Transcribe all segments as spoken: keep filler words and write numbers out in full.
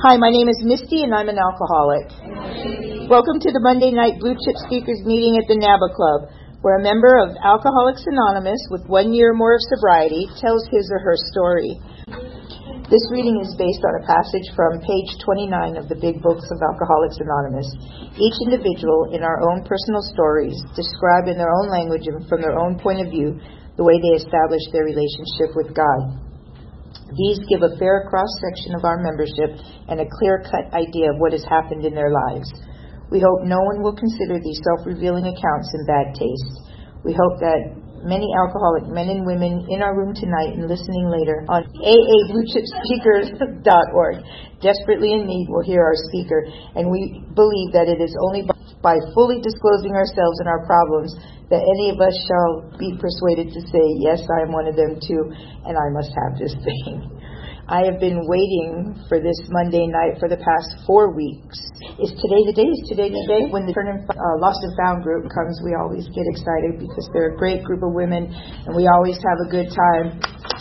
Hi, my name is Misty, and I'm an alcoholic. Welcome to the Monday night Blue Chip Speakers meeting at the NABA Club, where a member of Alcoholics Anonymous with one year or more of sobriety tells his or her story. This reading is based on a passage from page twenty-nine of the Big Books of Alcoholics Anonymous. Each individual in our own personal stories describe in their own language and from their own point of view the way they establish their relationship with God. These give a fair cross-section of our membership and a clear-cut idea of what has happened in their lives. We hope no one will consider these self-revealing accounts in bad taste. We hope that many alcoholic men and women in our room tonight and listening later on A A blue chip speakers dot org desperately in need will hear our speaker, and we believe that it is only by fully disclosing ourselves and our problems that any of us shall be persuaded to say, yes, I am one of them too, and I must have this thing. I have been waiting for this Monday night for the past four weeks. Is today the day? Is today the day? When the Turn and uh, Lost and Found group comes, we always get excited because they're a great group of women, and we always have a good time.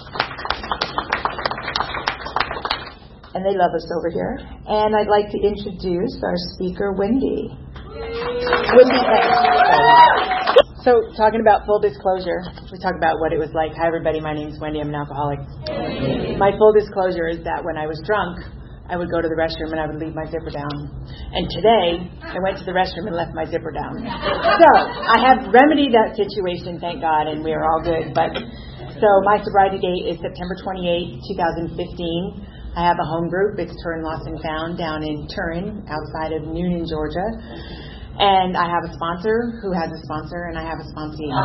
And they love us over here. And I'd like to introduce our speaker, Wendy. Wendy X. So, talking about full disclosure, we talk about what it was like. Hi, everybody. My name's Wendy. I'm an alcoholic. My full disclosure is that when I was drunk, I would go to the restroom and I would leave my zipper down. And today, I went to the restroom and left my zipper down. So, I have remedied that situation, thank God, and we are all good. But so, my sobriety date is September twenty-eighth, twenty fifteen. I have a home group. It's Turin Lost and Found down in Turin, outside of Noonan, Georgia. And I have a sponsor who has a sponsor, and I have a sponsee.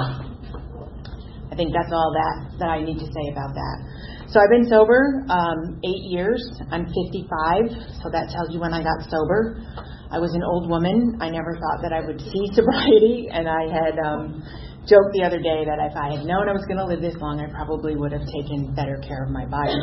I think that's all that, that I need to say about that. So I've been sober um, eight years. I'm fifty-five, so that tells you when I got sober. I was an old woman. I never thought that I would see sobriety, and I had um, joked the other day that if I had known I was going to live this long, I probably would have taken better care of my body.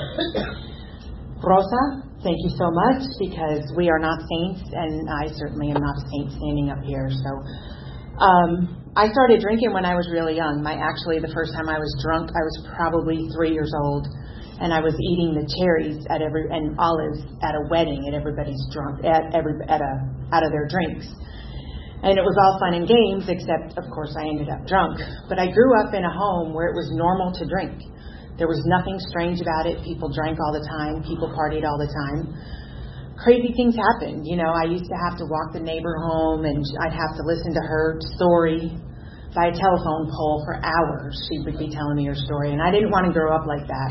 Rosa, thank you so much, because we are not saints, and I certainly am not a saint standing up here. So um, I started drinking when I was really young. My actually, the first time I was drunk, I was probably three years old, and I was eating the cherries at every and olives at a wedding, and everybody's drunk at every at a out of their drinks. And it was all fun and games, except, of course, I ended up drunk. But I grew up in a home where it was normal to drink. There was nothing strange about it. People drank all the time. People partied all the time. Crazy things happened. You know, I used to have to walk the neighbor home, and I'd have to listen to her story by a telephone pole for hours. She would be telling me her story, and I didn't want to grow up like that.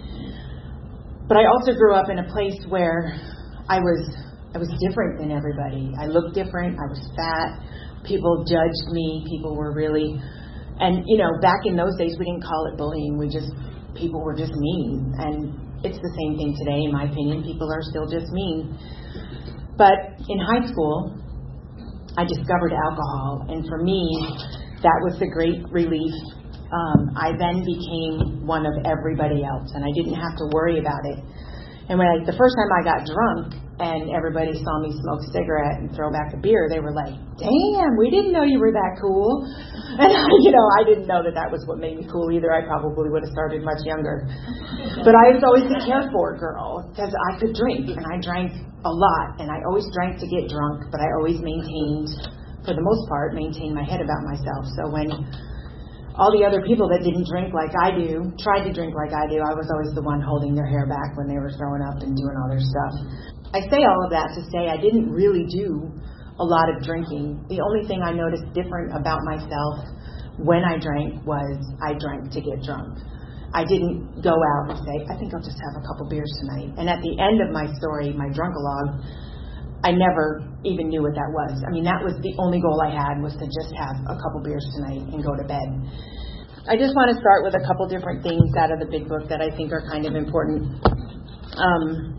But I also grew up in a place where I was I was different than everybody. I looked different. I was fat. People judged me. People were really... And, you know, back in those days, we didn't call it bullying. We just... People were just mean, and it's the same thing today, in my opinion. People are still just mean. But in high school, I discovered alcohol, and for me, that was the great relief. Um, I then became one of everybody else, and I didn't have to worry about it. And when I, the first time I got drunk, and everybody saw me smoke a cigarette and throw back a beer, they were like, damn, we didn't know you were that cool. And, you know, I didn't know that that was what made me cool either. I probably would have started much younger. But I was always the cared for girl, because I could drink, and I drank a lot. And I always drank to get drunk, but I always maintained, for the most part, maintained my head about myself. So when all the other people that didn't drink like I do, tried to drink like I do, I was always the one holding their hair back when they were throwing up and doing all their stuff. I say all of that to say I didn't really do a lot of drinking. The only thing I noticed different about myself when I drank was I drank to get drunk. I didn't go out and say, I think I'll just have a couple beers tonight. And at the end of my story, my drunk-a-log, I never even knew what that was. I mean, that was the only goal I had, was to just have a couple beers tonight and go to bed. I just want to start with a couple different things out of the big book that I think are kind of important. Um,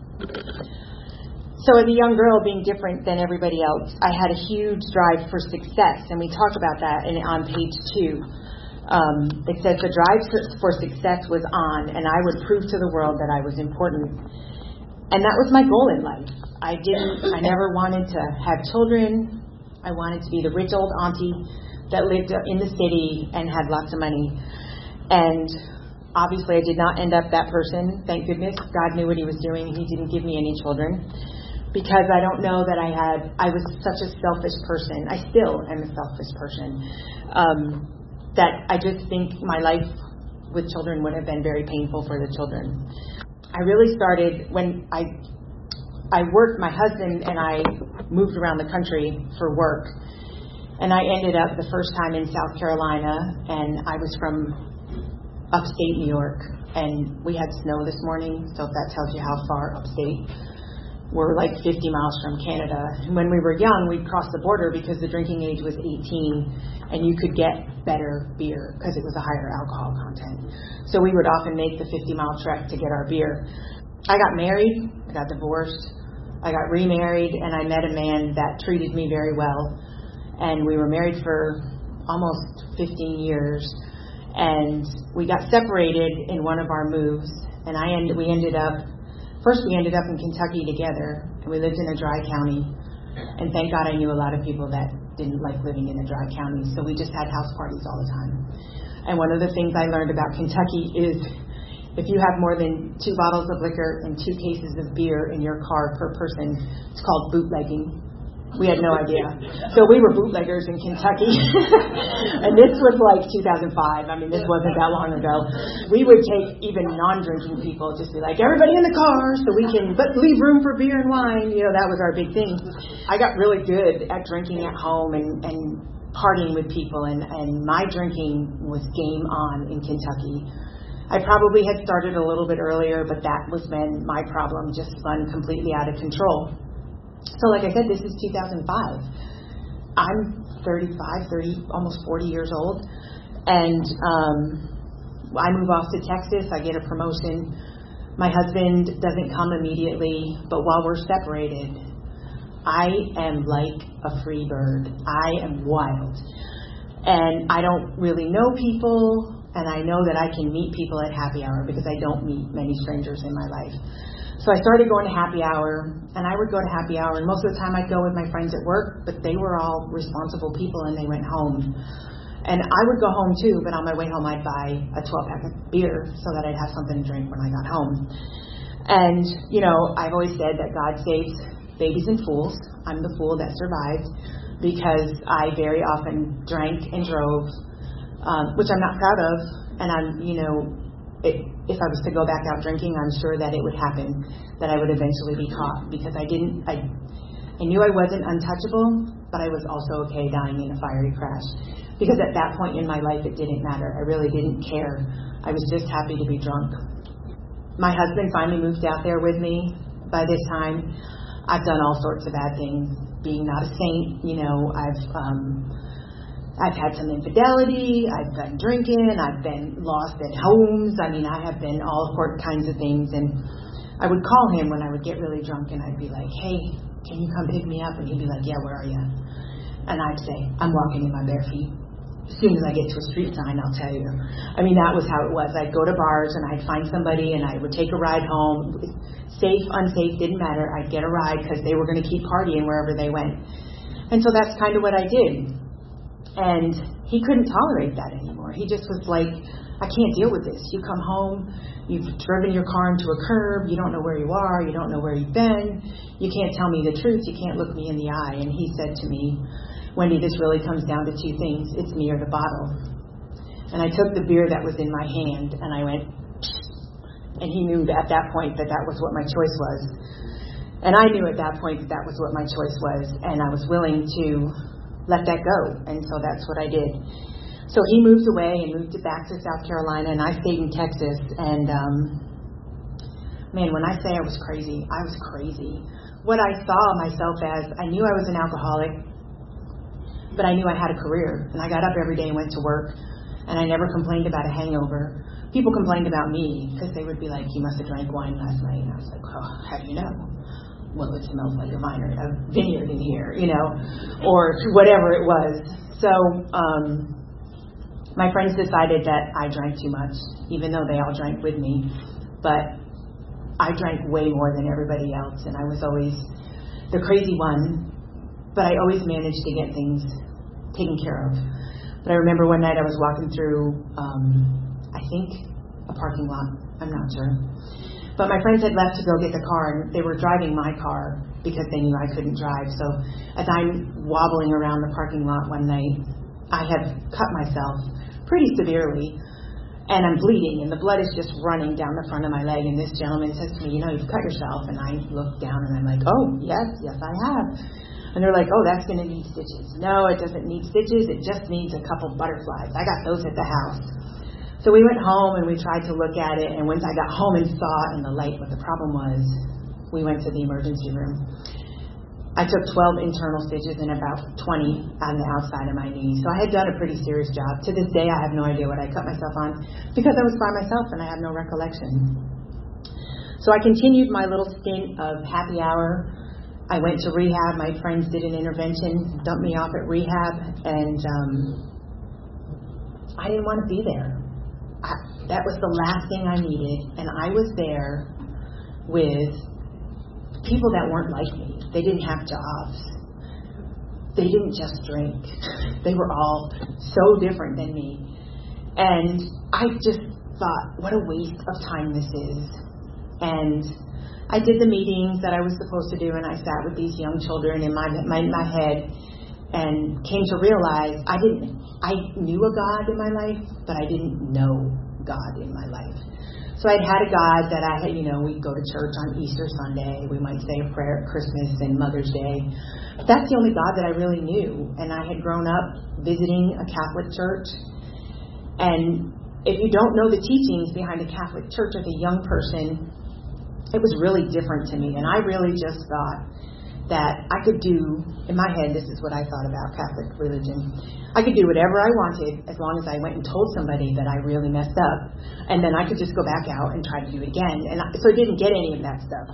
so as a young girl, being different than everybody else, I had a huge drive for success, and we talk about that in, on page two. Um, it says the drive for success was on, and I would prove to the world that I was important. And that was my goal in life. I didn't, I never wanted to have children. I wanted to be the rich old auntie that lived in the city and had lots of money. And obviously I did not end up that person. Thank goodness. God knew what he was doing. He didn't give me any children. because I don't know that I had, I was such a selfish person. I still am a selfish person. Um, that I just think my life with children would have been very painful for the children. I really started when I I worked, my husband and I moved around the country for work. And I ended up the first time in South Carolina, and I was from upstate New York. And we had snow this morning, so if that tells you how far upstate. We're like fifty miles from Canada. And when we were young, we'd cross the border because the drinking age was eighteen, and you could get better beer because it was a higher alcohol content. So we would often make the fifty mile trek to get our beer. I got married, I got divorced, I got remarried, and I met a man that treated me very well. And we were married for almost fifteen years. And we got separated in one of our moves, and I ended, we ended up, first we ended up in Kentucky together, and we lived in a dry county, and thank God I knew a lot of people that didn't like living in a dry county, so we just had house parties all the time. And one of the things I learned about Kentucky is if you have more than two bottles of liquor and two cases of beer in your car per person, it's called bootlegging. We had no idea. So we were bootleggers in Kentucky. And this was like two thousand five. I mean, this wasn't that long ago. We would take even non-drinking people, just be like, everybody in the car so we can, but leave room for beer and wine. You know, that was our big thing. I got really good at drinking at home and, and partying with people. And, and my drinking was game on in Kentucky. I probably had started a little bit earlier, but that was when my problem just spun completely out of control. So like I said, this is two thousand five. I'm thirty-five, thirty, almost forty years old. And um, I move off to Texas. I get a promotion. My husband doesn't come immediately, but while we're separated, I am like a free bird. I am wild. And I don't really know people, and I know that I can meet people at happy hour because I don't meet many strangers in my life. So I started going to happy hour, and I would go to happy hour, and most of the time I'd go with my friends at work, but they were all responsible people, and they went home. And I would go home too, but on my way home I'd buy a twelve pack of beer so that I'd have something to drink when I got home. And, you know, I've always said that God saves babies and fools. I'm the fool that survived because I very often drank and drove, um, which I'm not proud of, and I'm, you know, It, if I was to go back out drinking, I'm sure that it would happen, that I would eventually be caught because I didn't, I, I knew I wasn't untouchable, but I was also okay dying in a fiery crash because at that point in my life, it didn't matter. I really didn't care. I was just happy to be drunk. My husband finally moved out there with me. By this time, I've done all sorts of bad things, being not a saint, you know, I've, um, I've had some infidelity, I've been drinking, I've been lost at homes. I mean, I have been all kinds of things. And I would call him when I would get really drunk, and I'd be like, hey, can you come pick me up? And he'd be like, yeah, where are you? And I'd say, I'm walking in my bare feet. As soon as I get to a street sign, I'll tell you. I mean, that was how it was. I'd go to bars, and I'd find somebody, and I would take a ride home. Safe, unsafe, didn't matter. I'd get a ride because they were going to keep partying wherever they went. And so that's kind of what I did. And he couldn't tolerate that anymore. He just was like, I can't deal with this. You come home, you've driven your car into a curb, you don't know where you are, you don't know where you've been, you can't tell me the truth, you can't look me in the eye. And he said to me, Wendy, this really comes down to two things. It's me or the bottle. And I took the beer that was in my hand, and I went, and he knew at that point that that was what my choice was. And I knew at that point that that was what my choice was, and I was willing to let that go. And so that's what I did. So he moved away and moved it back to South Carolina, and I stayed in Texas. And um, man, when I say I was crazy, I was crazy. What I saw myself as, I knew I was an alcoholic, but I knew I had a career. And I got up every day and went to work, and I never complained about a hangover. People complained about me because they would be like, you must have drank wine last night. And I was like, oh, how do you know? Well, it smells like a vineyard, a vineyard in here, you know, or whatever it was. So um, my friends decided that I drank too much, even though they all drank with me. But I drank way more than everybody else, and I was always the crazy one. But I always managed to get things taken care of. But I remember one night I was walking through, um, I think, a parking lot. I'm not sure. But my friends had left to go get the car, and they were driving my car. because they knew I couldn't drive. So as I'm wobbling around the parking lot one night, I have cut myself pretty severely, and I'm bleeding, and the blood is just running down the front of my leg. And this gentleman says to me, you know, you've cut yourself. And I look down, and I'm like, oh, yes, yes, I have. And they're like, oh, that's going to need stitches. No, it doesn't need stitches. It just needs a couple butterflies. I got those at the house. So we went home, and we tried to look at it. And once I got home and saw in the light what the problem was, we went to the emergency room. I took twelve internal stitches and about twenty on the outside of my knee. So I had done a pretty serious job. To this day, I have no idea what I cut myself on because I was by myself and I have no recollection. So I continued my little stint of happy hour. I went to rehab. My friends did an intervention, dumped me off at rehab, and um, I didn't want to be there. I, that was the last thing I needed, and I was there with people that weren't like me. They didn't have jobs. They didn't just drink. They were all so different than me. And I just thought, what a waste of time this is. And I did the meetings that I was supposed to do, and I sat with these young children in my my, my head and came to realize I didn't, I knew a God in my life, but I didn't know God in my life. So I'd had a God that I had, you know, we'd go to church on Easter Sunday. We might say a prayer at Christmas and Mother's Day. That's the only God that I really knew. And I had grown up visiting a Catholic church. And if you don't know the teachings behind a Catholic church as a young person, it was really different to me. And I really just thought that I could do, in my head, this is what I thought about Catholic religion. I could do whatever I wanted as long as I went and told somebody that I really messed up. And then I could just go back out and try to do it again. And I, so I didn't get any of that stuff.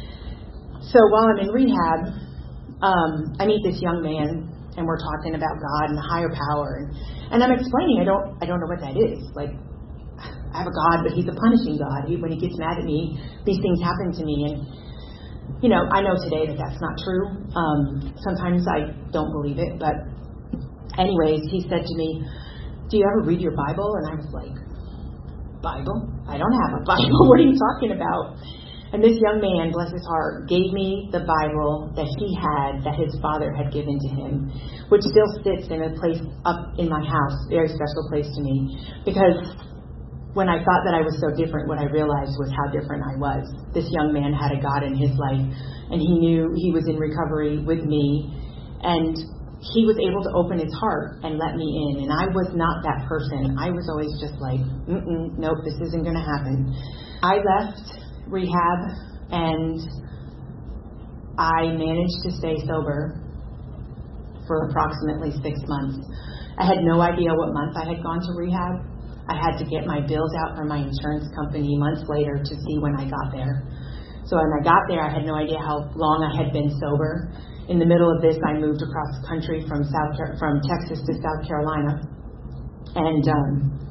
So while I'm in rehab, um, I meet this young man, and we're talking about God and the higher power. And, and I'm explaining, I don't I don't know what that is. Like, I have a God, but he's a punishing God. He, when he gets mad at me, these things happen to me. And, you know, I know today that that's not true. Um, sometimes I don't believe it, but anyways, he said to me, do you ever read your Bible? And I was like, Bible? I don't have a Bible. What are you talking about? And this young man, bless his heart, gave me the Bible that he had, that his father had given to him, which still sits in a place up in my house, very special place to me. Because when I thought that I was so different, what I realized was how different I was. This young man had a God in his life, and he knew he was in recovery with me, and he was able to open his heart and let me in. And I was not that person. I was always just like, Mm-mm, nope, this isn't going to happen. I left rehab, and I managed to stay sober for approximately six months. I had no idea what month I had gone to rehab. I had to get my bills out from my insurance company months later to see when I got there. So when I got there, I had no idea how long I had been sober. In the middle of this, I moved across the country from South from Texas to South Carolina, and um,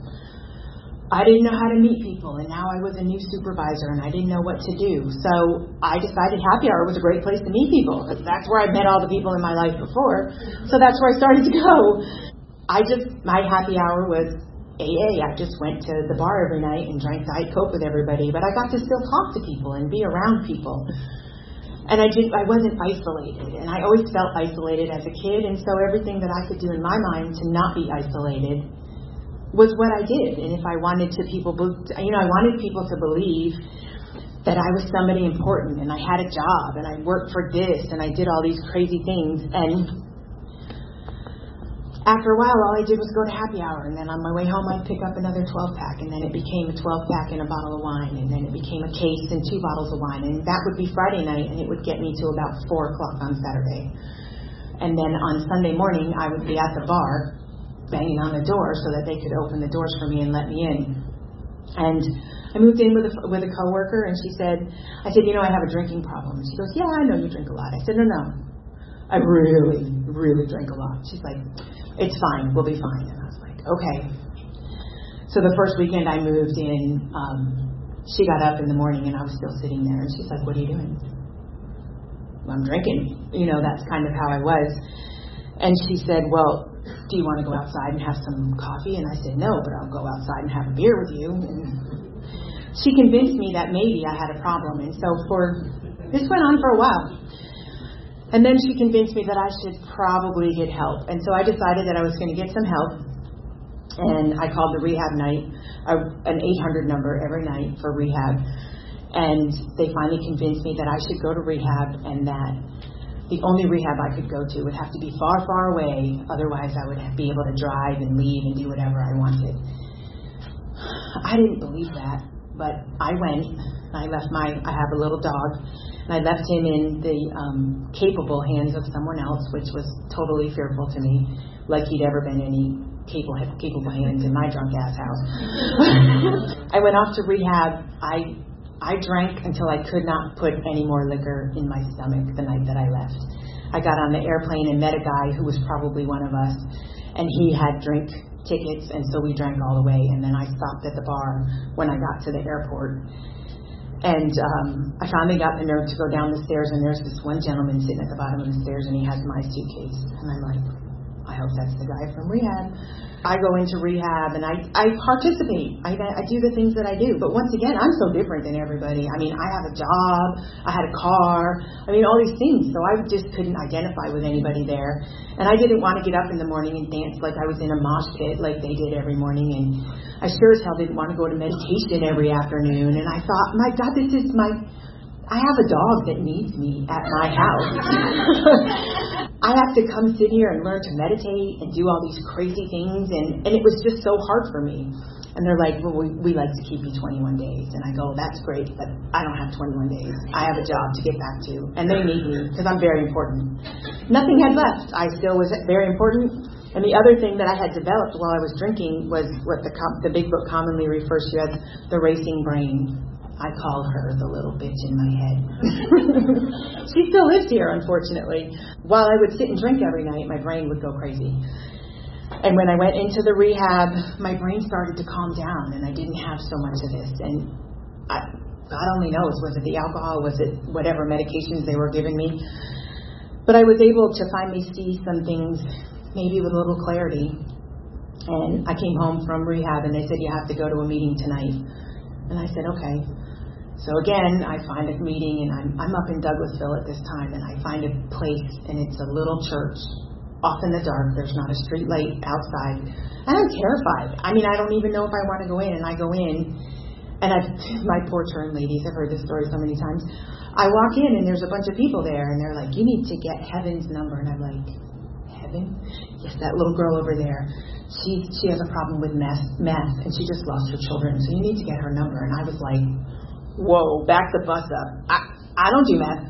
I didn't know how to meet people. And now I was a new supervisor, and I didn't know what to do. So I decided happy hour was a great place to meet people. That's where I met all the people in my life before. So that's where I started to go. I just my happy hour was A A. I just went to the bar every night and drank Diet Coke with everybody, but I got to still talk to people and be around people. And I didn't, I wasn't isolated, and I always felt isolated as a kid, and so everything that I could do in my mind to not be isolated was what I did. And if I wanted to people, you know, I wanted people to believe that I was somebody important, and I had a job, and I worked for this, and I did all these crazy things. And after a while, all I did was go to happy hour, and then on my way home, I'd pick up another twelve-pack, and then it became a twelve-pack and a bottle of wine, and then it became a case and two bottles of wine, and that would be Friday night, and it would get me to about four o'clock on Saturday. And then on Sunday morning, I would be at the bar, banging on the door so that they could open the doors for me and let me in. And I moved in with a, with a coworker, and she said, I said, you know, I have a drinking problem. And she goes, yeah, I know you drink a lot. I said, no, no, I really, really drink a lot. She's like, it's fine, we'll be fine. And I was like, okay. So the first weekend I moved in, um, she got up in the morning and I was still sitting there, and she's like, what are you doing? Well, I'm drinking. You know, that's kind of how I was. And she said, well, do you want to go outside and have some coffee? And I said, no, but I'll go outside and have a beer with you. And she convinced me that maybe I had a problem. And so for this went on for a while. And then she convinced me that I should probably get help. And so I decided that I was going to get some help. And I called the rehab night, uh, an eight hundred number every night for rehab. And they finally convinced me that I should go to rehab and that the only rehab I could go to would have to be far, far away. Otherwise, I would be able to drive and leave and do whatever I wanted. I didn't believe that, but I went. I left my, I have a little dog. And I left him in the um, capable hands of someone else, which was totally fearful to me, like he'd ever been any capable, capable hands in my drunk ass house. I went off to rehab. I I drank until I could not put any more liquor in my stomach the night that I left. I got on the airplane and met a guy who was probably one of us, and he had drink tickets, and so we drank all the way. And then I stopped at the bar when I got to the airport. And um, I finally got the nerve to go down the stairs, and there's this one gentleman sitting at the bottom of the stairs, and he has my suitcase. And I'm like, I hope that's the guy from rehab. I go into rehab, and I, I participate. I, I do the things that I do. But once again, I'm so different than everybody. I mean, I have a job. I had a car. I mean, all these things. So I just couldn't identify with anybody there. And I didn't want to get up in the morning and dance like I was in a mosh pit like they did every morning. And I sure as hell didn't want to go to meditation every afternoon. And I thought, my God, this is my... I have a dog that needs me at my house. I have to come sit here and learn to meditate and do all these crazy things. And, and it was just so hard for me. And they're like, well, we, we like to keep you twenty-one days. And I go, that's great, but I don't have twenty-one days. I have a job to get back to. And they need me because I'm very important. Nothing had left. I still was very important. And the other thing that I had developed while I was drinking was what the, the big book commonly refers to as the racing brain. I call her the little bitch in my head. She still lives here, unfortunately. While I would sit and drink every night, my brain would go crazy. And when I went into the rehab, my brain started to calm down, and I didn't have so much of this. And I, God only knows, was it the alcohol, was it whatever medications they were giving me? But I was able to finally see some things, maybe with a little clarity. And I came home from rehab, and they said, you have to go to a meeting tonight. And I said, okay. So again, I find a meeting, and I'm I'm up in Douglasville at this time, and I find a place, and it's a little church off in the dark. There's not a street light outside. And I'm terrified. I mean, I don't even know if I want to go in. And I go in, and I've, my poor turn ladies, I've heard this story so many times. I walk in, and there's a bunch of people there, and they're like, you need to get Heaven's number. And I'm like, Heaven? Yes, that little girl over there. She she has a problem with meth, meth, and she just lost her children, so you need to get her number. And I was like, whoa, back the bus up. I, I don't do meth.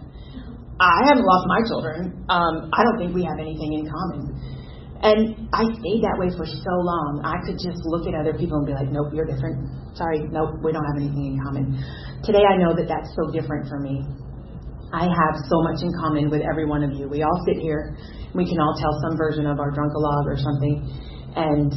I haven't lost my children. Um, I don't think we have anything in common. And I stayed that way for so long. I could just look at other people and be like, nope, you're different. Sorry, nope, we don't have anything in common. Today I know that that's so different for me. I have so much in common with every one of you. We all sit here. We can all tell some version of our drunk-a-log or something. And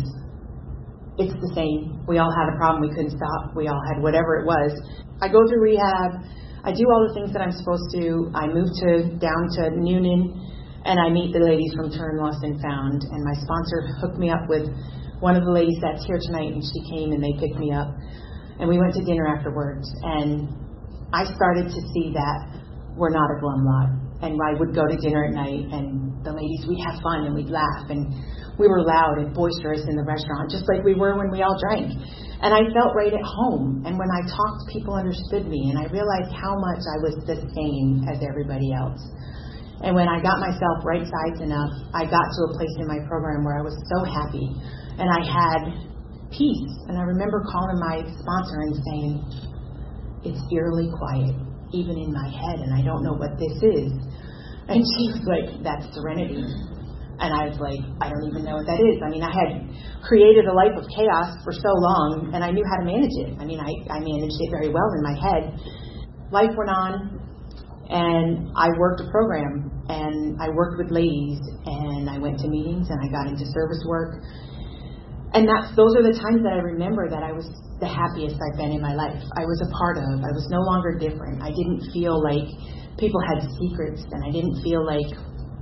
it's the same. We all had a problem we couldn't stop. We all had whatever it was. I go through rehab. I do all the things that I'm supposed to. I move to down to Noonan, and I meet the ladies from Turn, Lost, and Found. And my sponsor hooked me up with one of the ladies that's here tonight, and she came and they picked me up. And we went to dinner afterwards. And I started to see that we're not a glum lot. And I would go to dinner at night, and the ladies, we'd have fun, and we'd laugh. And we were loud and boisterous in the restaurant, just like we were when we all drank. And I felt right at home. And when I talked, people understood me. And I realized how much I was the same as everybody else. And when I got myself right-sized enough, I got to a place in my program where I was so happy. And I had peace. And I remember calling my sponsor and saying, it's eerily quiet, even in my head, and I don't know what this is. And she was like, that's serenity. And I was like, I don't even know what that is. I mean, I had created a life of chaos for so long, and I knew how to manage it. I mean, I, I managed it very well in my head. Life went on, and I worked a program, and I worked with ladies, and I went to meetings, and I got into service work. And that's those are the times that I remember that I was the happiest I've been in my life. I was a part of. I was no longer different. I didn't feel like people had secrets, and I didn't feel like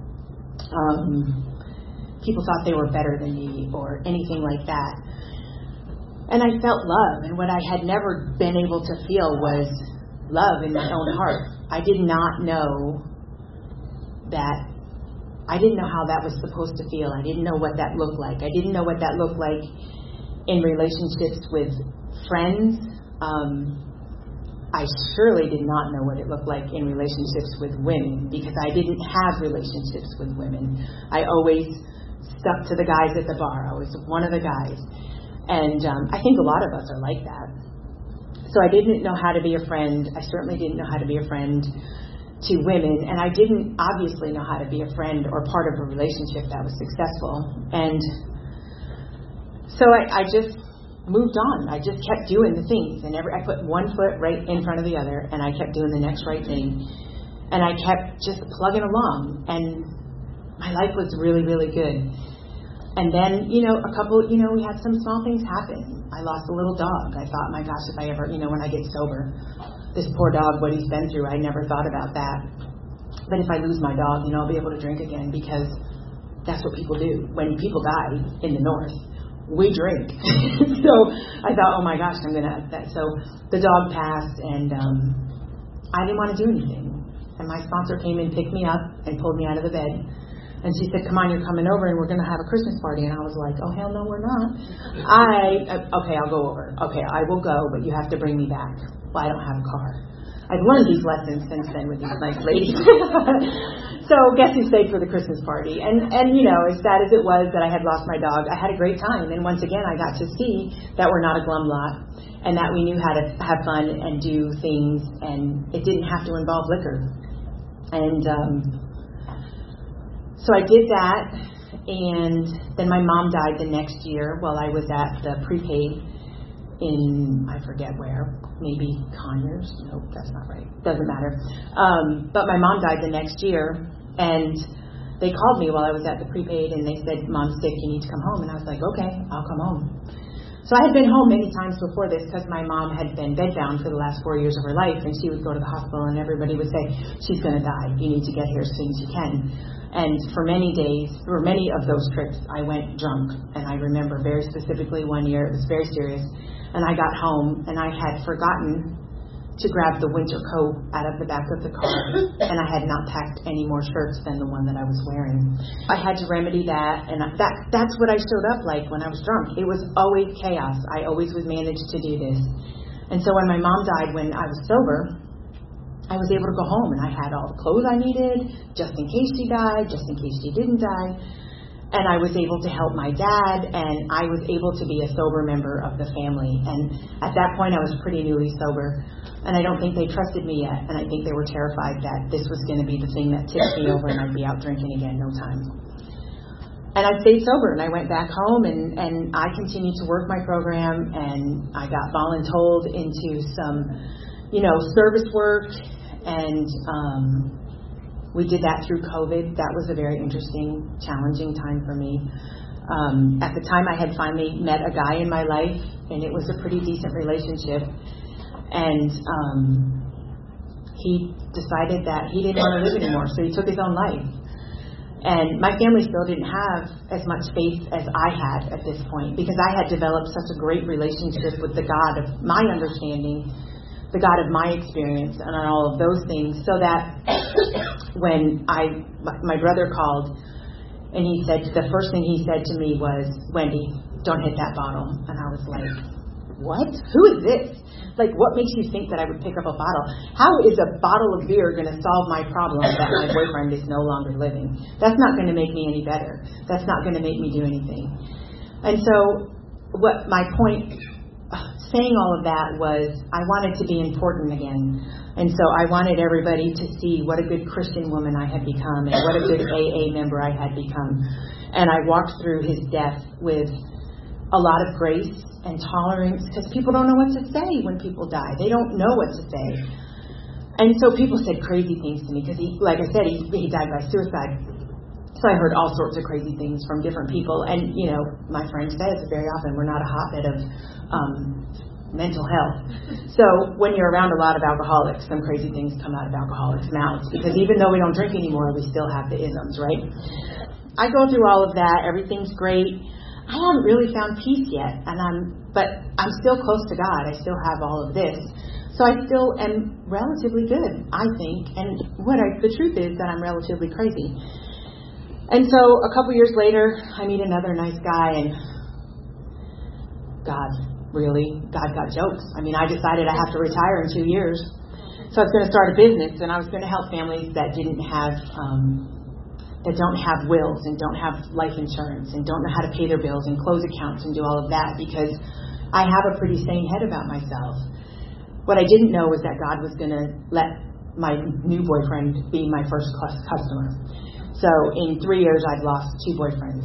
um, people thought they were better than me or anything like that. And I felt love, and what I had never been able to feel was love in my own heart. I did not know that I didn't know how that was supposed to feel. I didn't know what that looked like. I didn't know what that looked like in relationships with friends. Um, I surely did not know what it looked like in relationships with women, because I didn't have relationships with women. I always stuck to the guys at the bar. I was one of the guys. And um, I think a lot of us are like that. So I didn't know how to be a friend. I certainly didn't know how to be a friend to women. And I didn't obviously know how to be a friend or part of a relationship that was successful. And so I, I just moved on. I just kept doing the things. And every, I put one foot right in front of the other, and I kept doing the next right thing. And I kept just plugging along. And my life was really, really good. And then, you know, a couple, you know, we had some small things happen. I lost a little dog. I thought, my gosh, if I ever, you know, when I get sober, this poor dog, what he's been through, I never thought about that. But if I lose my dog, you know, I'll be able to drink again, because that's what people do. When people die in the North, we drink. So I thought, oh my gosh, I'm going to, so the dog passed, and um, I didn't want to do anything. And my sponsor came and picked me up and pulled me out of the bed. And she said, come on, you're coming over and we're going to have a Christmas party. And I was like, oh, hell no, we're not. I, okay, I'll go over. Okay, I will go, but you have to bring me back. Well, I don't have a car. I've learned these lessons since then with these nice ladies. So guess who stayed for the Christmas party? And, and, you know, as sad as it was that I had lost my dog, I had a great time. And once again, I got to see that we're not a glum lot, and that we knew how to have fun and do things, and it didn't have to involve liquor. And um So I did that, and then my mom died the next year while I was at the prepaid in, I forget where, maybe Conyers. Nope, that's not right. Doesn't matter. Um, but my mom died the next year, and they called me while I was at the prepaid, and they said, Mom's sick, you need to come home. And I was like, okay, I'll come home. So I had been home many times before this, because my mom had been bedbound for the last four years of her life, and she would go to the hospital, and everybody would say, she's going to die. You need to get here as soon as you can. And for many days, for many of those trips, I went drunk. And I remember very specifically one year, it was very serious, and I got home, and I had forgotten to grab the winter coat out of the back of the car, and I had not packed any more shirts than the one that I was wearing. I had to remedy that, and that that's what I showed up like when I was drunk. It was always chaos. I always was managed to do this. And so when my mom died, when I was sober, I was able to go home, and I had all the clothes I needed, just in case she died, just in case she didn't die. And I was able to help my dad, and I was able to be a sober member of the family. And at that point, I was pretty newly sober, and I don't think they trusted me yet. And I think they were terrified that this was going to be the thing that tipped me over, and I'd be out drinking again no time. And I stayed sober, and I went back home, and, and I continued to work my program, and I got voluntold into some, you know, service work, and um, we did that through COVID. That was a very interesting, challenging time for me. Um, at the time, I had finally met a guy in my life, and it was a pretty decent relationship. And um, he decided that he didn't want to live anymore, so he took his own life. And my family still didn't have as much faith as I had at this point, because I had developed such a great relationship with the God of my understanding, the God of my experience, and on all of those things, so that when I, my brother called, and he said, the first thing he said to me was, Wendy, don't hit that bottle. And I was like, what? Who is this? Like, what makes you think that I would pick up a bottle? How is a bottle of beer going to solve my problem that my boyfriend is no longer living? That's not going to make me any better. That's not going to make me do anything. And so what my point saying all of that was, I wanted to be important again. And so I wanted everybody to see what a good Christian woman I had become, and what a good A A member I had become. And I walked through his death with a lot of grace and tolerance, because people don't know what to say when people die. They don't know what to say. And so people said crazy things to me, because he, like I said, he, he died by suicide. So I heard all sorts of crazy things from different people. And, you know, my friend says very often, we're not a hotbed of um, mental health. So when you're around a lot of alcoholics, some crazy things come out of alcoholics' mouths, because even though we don't drink anymore, we still have the isms, right? I go through all of that. Everything's great. I haven't really found peace yet, and I'm, but I'm still close to God. I still have all of this. So I still am relatively good, I think. And what I, the truth is that I'm relatively crazy. And so a couple years later, I meet another nice guy, and God, really, God got jokes. I mean, I decided I have to retire in two years. So I was going to start a business, and I was going to help families that didn't have, um, that don't have wills and don't have life insurance and don't know how to pay their bills and close accounts and do all of that, because I have a pretty sane head about myself. What I didn't know was that God was going to let my new boyfriend be my first customer. So in three years, I'd lost two boyfriends.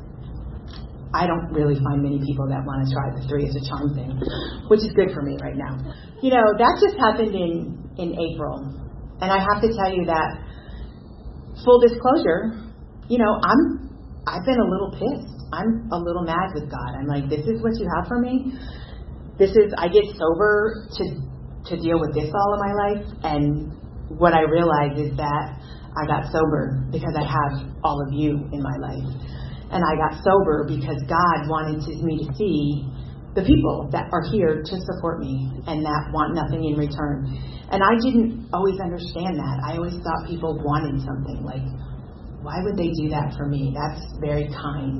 I don't really find many people that want to try the three as a charm thing, which is good for me right now. You know, that just happened in, in April. And I have to tell you that, full disclosure, you know, I'm, I've been a little pissed. I'm a little mad with God. I'm like, this is what you have for me? This is, I get sober to, to deal with this all of my life. And what I realize is that I got sober because I have all of you in my life. And I got sober because God wanted me to see the people that are here to support me and that want nothing in return. And I didn't always understand that. I always thought people wanted something. Like, why would they do that for me? That's very kind.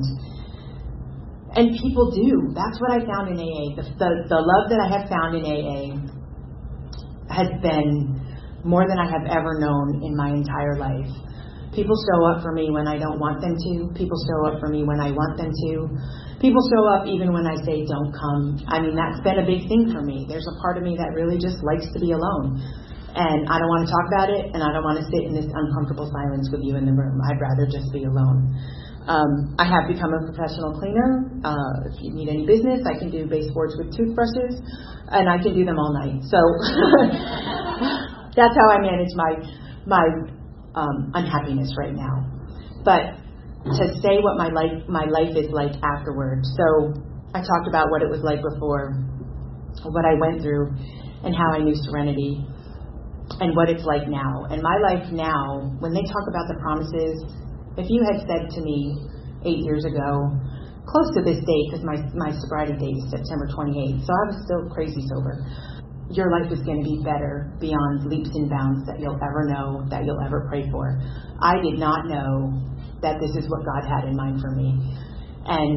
And people do. That's what I found in A A. The, the, the love that I have found in A A has been more than I have ever known in my entire life. People show up for me when I don't want them to. People show up for me when I want them to. People show up even when I say don't come. I mean, that's been a big thing for me. There's a part of me that really just likes to be alone. And I don't want to talk about it, and I don't want to sit in this uncomfortable silence with you in the room. I'd rather just be alone. Um, I have become a professional cleaner. Uh, if you need any business, I can do baseboards with toothbrushes, and I can do them all night. So that's how I manage my my um, unhappiness right now. But to say what my life my life is like afterward. So I talked about what it was like before, what I went through, and how I knew serenity, and what it's like now. And my life now, when they talk about the promises, if you had said to me eight years ago, close to this date, because my, my sobriety date is September twenty-eighth, so I was still crazy sober, your life is going to be better beyond leaps and bounds that you'll ever know, that you'll ever pray for. I did not know that this is what God had in mind for me. And,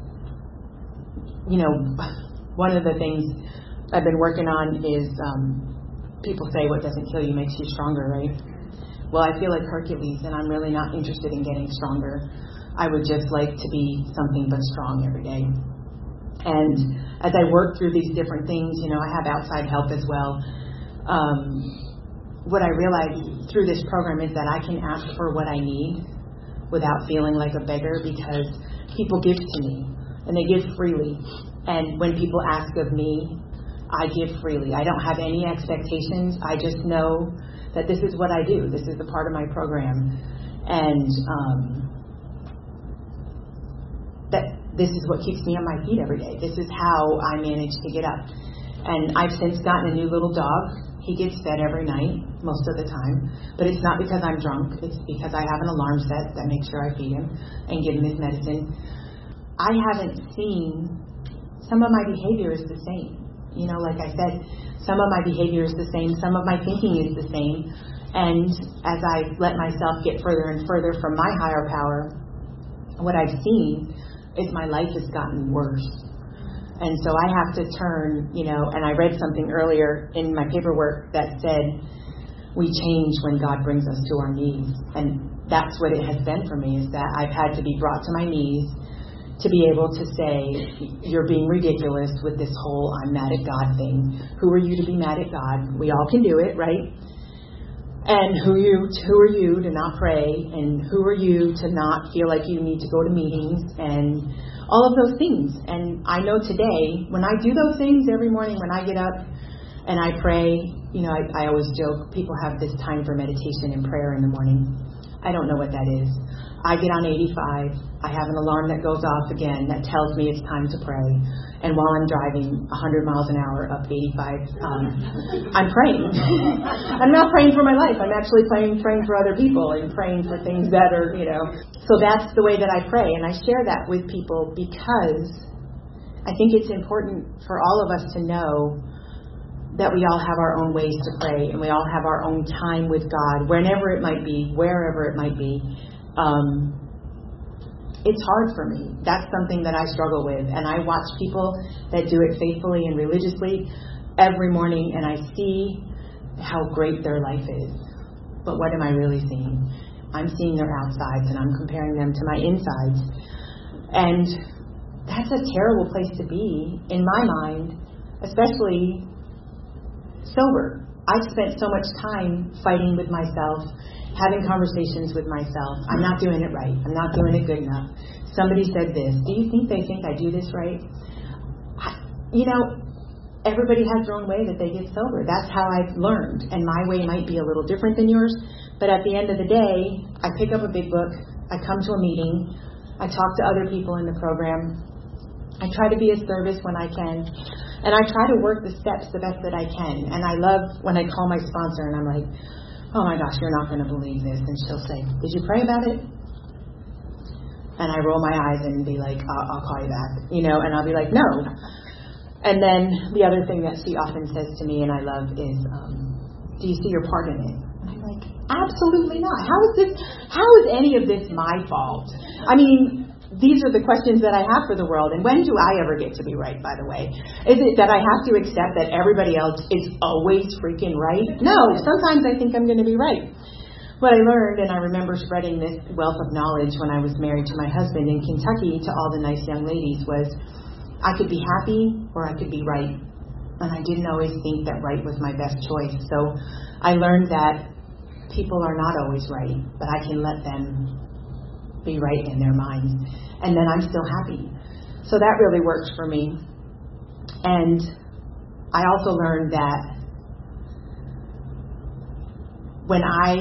you know, one of the things I've been working on is, um, people say what doesn't kill you makes you stronger, right? Well, I feel like Hercules, and I'm really not interested in getting stronger. I would just like to be something but strong every day. And as I work through these different things, you know, I have outside help as well. Um, what I realized through this program is that I can ask for what I need without feeling like a beggar, because people give to me, and they give freely. And when people ask of me, I give freely. I don't have any expectations. I just know that this is what I do. This is the part of my program. And um, that this is what keeps me on my feet every day. This is how I manage to get up. And I've since gotten a new little dog. He gets fed every night, most of the time. But it's not because I'm drunk. It's because I have an alarm set that makes sure I feed him and give him his medicine. I haven't seen, some of my behavior is the same. You know, like I said, some of my behavior is the same. Some of my thinking is the same. And as I let myself get further and further from my higher power, what I've seen is my life has gotten worse. And so I have to turn, you know, and I read something earlier in my paperwork that said, we change when God brings us to our knees. And that's what it has been for me, is that I've had to be brought to my knees to be able to say, you're being ridiculous with this whole I'm mad at God thing. Who are you to be mad at God? We all can do it, right? And who you who are you to not pray? And who are you to not feel like you need to go to meetings? And all of those things. And I know today, when I do those things every morning, when I get up and I pray, you know, I, I always joke, people have this time for meditation and prayer in the morning. I don't know what that is. I get on eighty-five. I have an alarm that goes off again that tells me it's time to pray. And while I'm driving one hundred miles an hour up eighty-five, um, I'm praying. I'm not praying for my life. I'm actually praying, praying for other people and praying for things that are, you know. So that's the way that I pray. And I share that with people because I think it's important for all of us to know that we all have our own ways to pray, and we all have our own time with God, whenever it might be, wherever it might be. Um, it's hard for me. That's something that I struggle with. And I watch people that do it faithfully and religiously every morning, and I see how great their life is. But what am I really seeing? I'm seeing their outsides, and I'm comparing them to my insides. And that's a terrible place to be, in my mind, especially sober. I've spent so much time fighting with myself, having conversations with myself. I'm not doing it right. I'm not doing it good enough. Somebody said this. Do you think they think I do this right? You know, everybody has their own way that they get sober. That's how I've learned. And my way might be a little different than yours. But at the end of the day, I pick up a big book. I come to a meeting. I talk to other people in the program. I try to be of service when I can. And I try to work the steps the best that I can. And I love when I call my sponsor and I'm like, oh my gosh, you're not going to believe this. And she'll say, did you pray about it? And I roll my eyes and be like, I'll, I'll call you back. You know, and I'll be like, no. And then the other thing that she often says to me and I love is, um, do you see your part in it? And I'm like, absolutely not. How is this, how is any of this my fault? I mean, these are the questions that I have for the world. And when do I ever get to be right, by the way? Is it that I have to accept that everybody else is always freaking right? No, sometimes I think I'm going to be right. What I learned, and I remember spreading this wealth of knowledge when I was married to my husband in Kentucky to all the nice young ladies, was I could be happy or I could be right. And I didn't always think that right was my best choice. So I learned that people are not always right, but I can let them be right in their minds, and then I'm still happy. So that really works for me. And I also learned that when I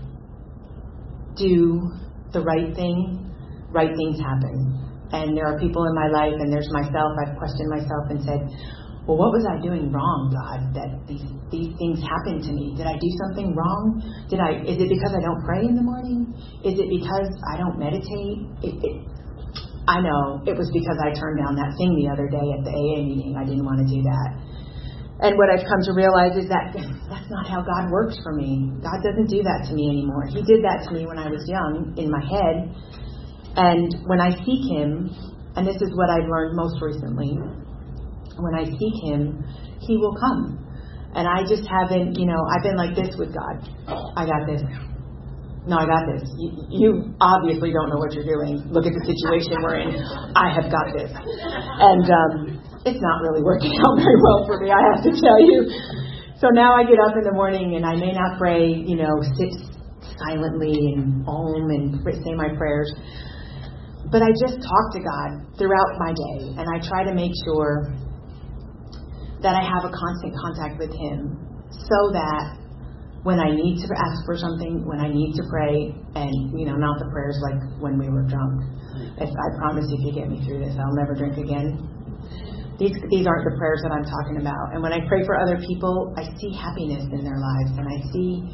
do the right thing, right things happen. And there are people in my life, and there's myself. I've questioned myself and said, well, what was I doing wrong, God, that these these things happened to me? Did I do something wrong? Did I? Is it because I don't pray in the morning? Is it because I don't meditate? It, it, I know it was because I turned down that thing the other day at the A A meeting. I didn't want to do that. And what I've come to realize is that that's not how God works for me. God doesn't do that to me anymore. He did that to me when I was young, in my head. And when I seek Him, and this is what I've learned most recently, when I seek Him, He will come. And I just haven't, you know, I've been like this with God. I got this. No, I got this. You, you obviously don't know what you're doing. Look at the situation we're in. I have got this. And um, it's not really working out very well for me, I have to tell you. So now I get up in the morning and I may not pray, you know, sit silently and om and say my prayers. But I just talk to God throughout my day. And I try to make sure that I have a constant contact with Him, so that when I need to ask for something, when I need to pray, and, you know, not the prayers like when we were drunk. If I promise if you get me through this, I'll never drink again. These these aren't the prayers that I'm talking about. And when I pray for other people, I see happiness in their lives, and I see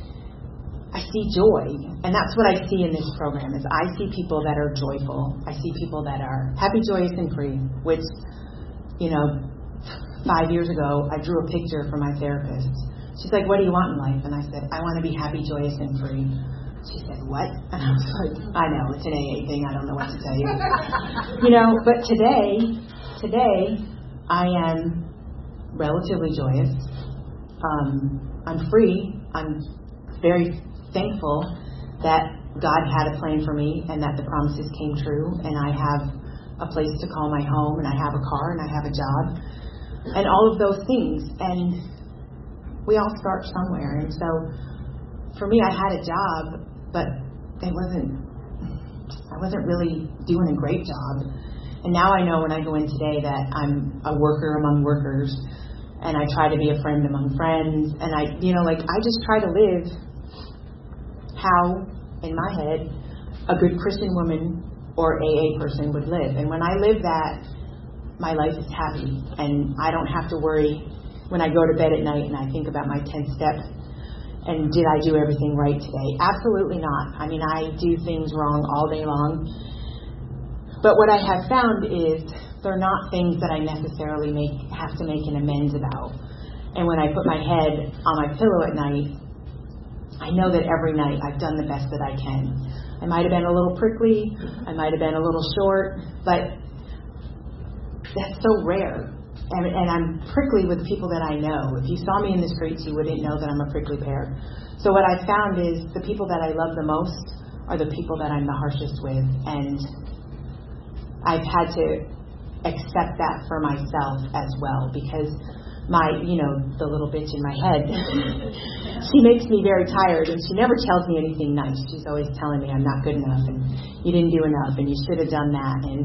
I see joy. And that's what I see in this program, is I see people that are joyful. I see people that are happy, joyous, and free, which, you know, Five years ago, I drew a picture for my therapist. She's like, what do you want in life? And I said, I want to be happy, joyous, and free. She said, what? And I was like, I know, it's an A A thing. I don't know what to tell you. You know, but today, today, I am relatively joyous. Um, I'm free. I'm very thankful that God had a plan for me and that the promises came true. And I have a place to call my home, and I have a car, and I have a job. And all of those things. And we all start somewhere. And so for me, I had a job, but it wasn't, I wasn't really doing a great job. And now I know when I go in today that I'm a worker among workers, and I try to be a friend among friends. And I, you know, like I just try to live how, in my head, a good Christian woman or A A person would live. And when I live that, my life is happy, and I don't have to worry when I go to bed at night and I think about my tenth step and did I do everything right today? Absolutely not. I mean, I do things wrong all day long. But what I have found is they're not things that I necessarily make have to make an amends about. And when I put my head on my pillow at night, I know that every night I've done the best that I can. I might have been a little prickly, I might have been a little short, but that's so rare. And, and I'm prickly with people that I know. If you saw me in the streets, you wouldn't know that I'm a prickly pear. So what I found is the people that I love the most are the people that I'm the harshest with. And I've had to accept that for myself as well, because my, you know, the little bitch in my head, she makes me very tired, and she never tells me anything nice. She's always telling me I'm not good enough, and you didn't do enough, and you should have done that. And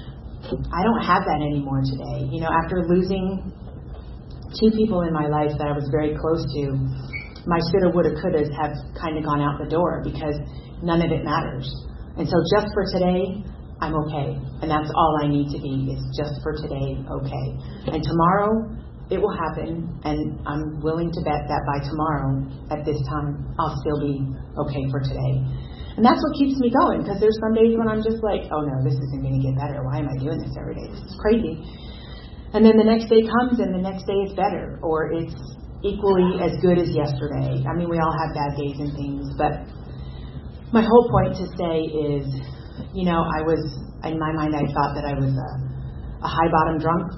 I don't have that anymore today. You know, after losing two people in my life that I was very close to, my shoulda, woulda, couldas have kind of gone out the door, because none of it matters. And so just for today, I'm okay. And that's all I need to be, is just for today, okay. And tomorrow, it will happen, and I'm willing to bet that by tomorrow, at this time, I'll still be okay for today. And that's what keeps me going, because there's some days when I'm just like, oh no, this isn't going to get better. Why am I doing this every day? This is crazy. And then the next day comes, and the next day is better, or it's equally as good as yesterday. I mean, we all have bad days and things, but my whole point to say is, you know, I was, in my mind, I thought that I was a, a high bottom drunk,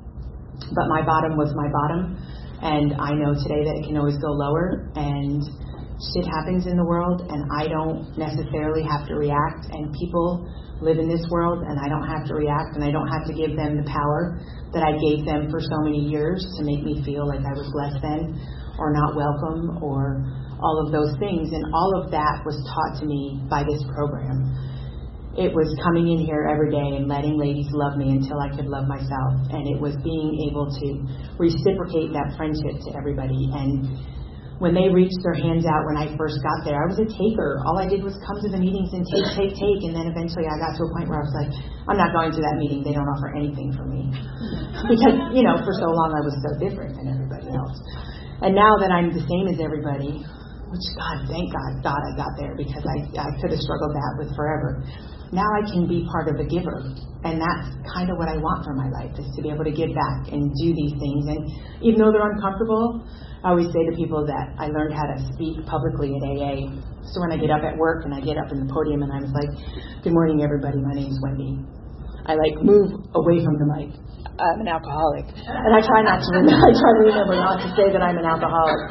but my bottom was my bottom, and I know today that it can always go lower, and shit happens in the world, and I don't necessarily have to react, and people live in this world, and I don't have to react, and I don't have to give them the power that I gave them for so many years to make me feel like I was less than, or not welcome, or all of those things. And all of that was taught to me by this program. It was coming in here every day and letting ladies love me until I could love myself, and it was being able to reciprocate that friendship to everybody. And when they reached their hands out when I first got there, I was a taker. All I did was come to the meetings and take, take, take. And then eventually I got to a point where I was like, I'm not going to that meeting. They don't offer anything for me. Because, you know, for so long I was so different than everybody else. And now that I'm the same as everybody, which God, thank God, God I got there, because I, I could have struggled that with forever. Now I can be part of the giver. And that's kind of what I want for my life, is to be able to give back and do these things. And even though they're uncomfortable, I always say to people that I learned how to speak publicly at A A. So when I get up at work and I get up in the podium and I was like, good morning, everybody. My name's Wendy. I like move away from the mic. I'm an alcoholic. And I try not to remember, I try to remember not to say that I'm an alcoholic.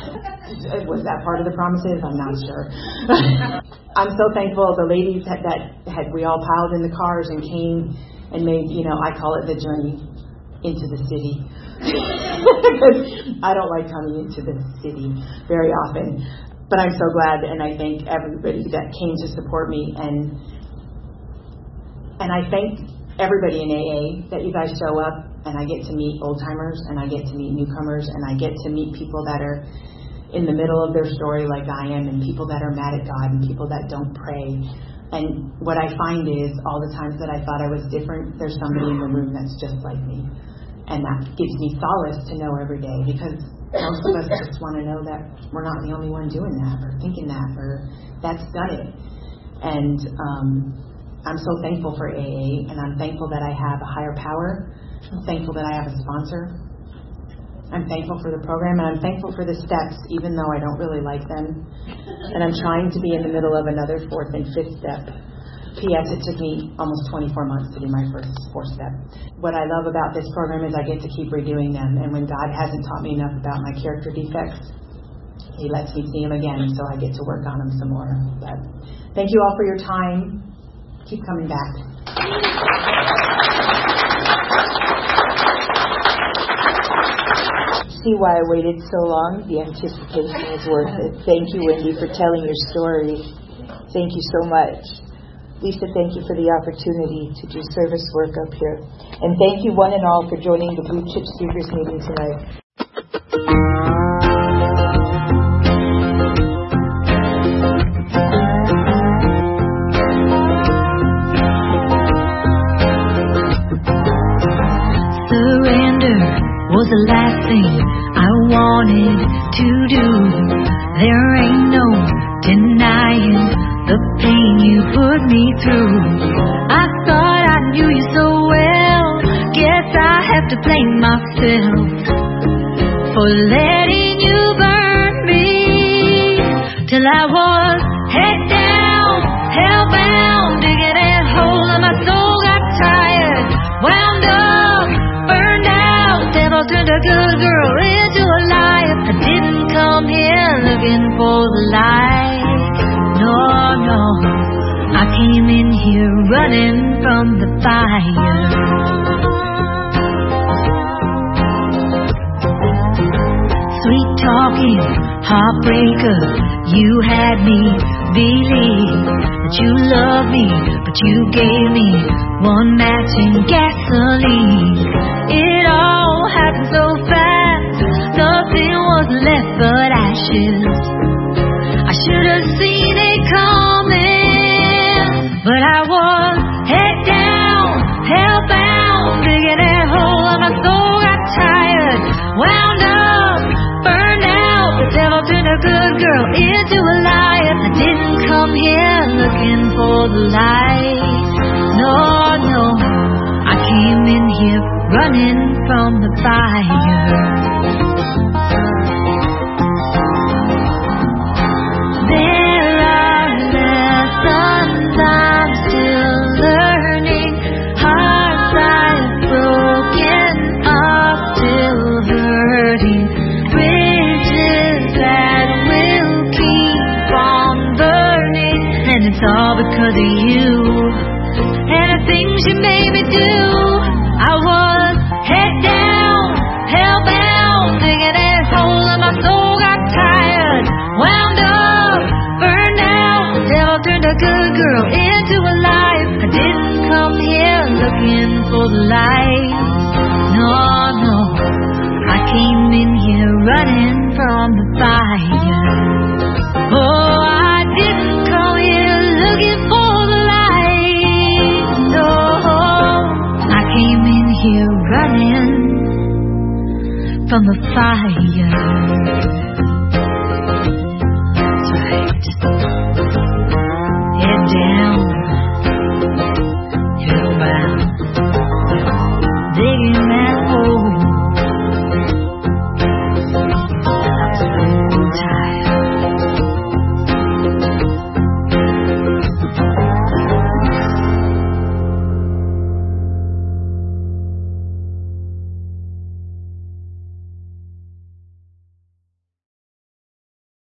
Was that part of the promises? I'm not sure. I'm so thankful the ladies that, that had, we all piled in the cars and came and made, you know, I call it the journey into the city. Because I don't like coming into the city very often. But I'm so glad, and I thank everybody that came to support me. And and I thank everybody in A A that you guys show up, and I get to meet old timers, and I get to meet newcomers, and I get to meet people that are in the middle of their story like I am, and people that are mad at God, and people that don't pray. And what I find is, all the times that I thought I was different, there's somebody in the room that's just like me. And that gives me solace to know every day, because most of us just want to know that we're not the only one doing that, or thinking that, or that's done it. And um, I'm so thankful for A A, and I'm thankful that I have a higher power. I'm thankful that I have a sponsor. I'm thankful for the program, and I'm thankful for the steps, even though I don't really like them. And I'm trying to be in the middle of another fourth and fifth step. P S It took me almost twenty-four months to do my first four step. What I love about this program is I get to keep redoing them. And when God hasn't taught me enough about my character defects, He lets me see them again, so I get to work on them some more. But thank you all for your time. Keep coming back. See why I waited so long? The anticipation is worth it. Thank you, Wendy, for telling your story. Thank you so much. Lisa, thank you for the opportunity to do service work up here. And thank you one and all for joining the Blue Chip Speakers meeting tonight. Surrender was the last thing I wanted to do. There ain't no denying the pain you put me through. I thought I knew you so well. Guess I have to blame myself. for letting you burn me till I was head down, hellbound, digging that hole and my soul got tired, wound up, burned out. Devil turned a good girl into a liar. I didn't come here looking for the light. No, no, I came in here running from the fire. Sweet talking, heartbreaker, you had me believe that you loved me, but you gave me one match and gasoline. It all happened so fast, nothing was left but ashes. I should have seen it coming, but I was head down, hellbound, digging that hole and my soul got tired, wound up, burned out. The devil turned a good girl into a liar. I didn't come here looking for the light. No, no, I came in here running from the fire. There are lessons I'm still learning, hearts I've broken are still hurting, bridges that will keep on burning, and it's all because of you and the things you made me do. I was head down, hellbound, digging that hole and my soul got tired, wound up, burned out. The devil turned a good girl into a liar. I didn't come here looking for the light. No, no, I came in here running from the fire. Oh, I didn't come here looking for the light. No, I came in here running from the fire. That's right. Head down.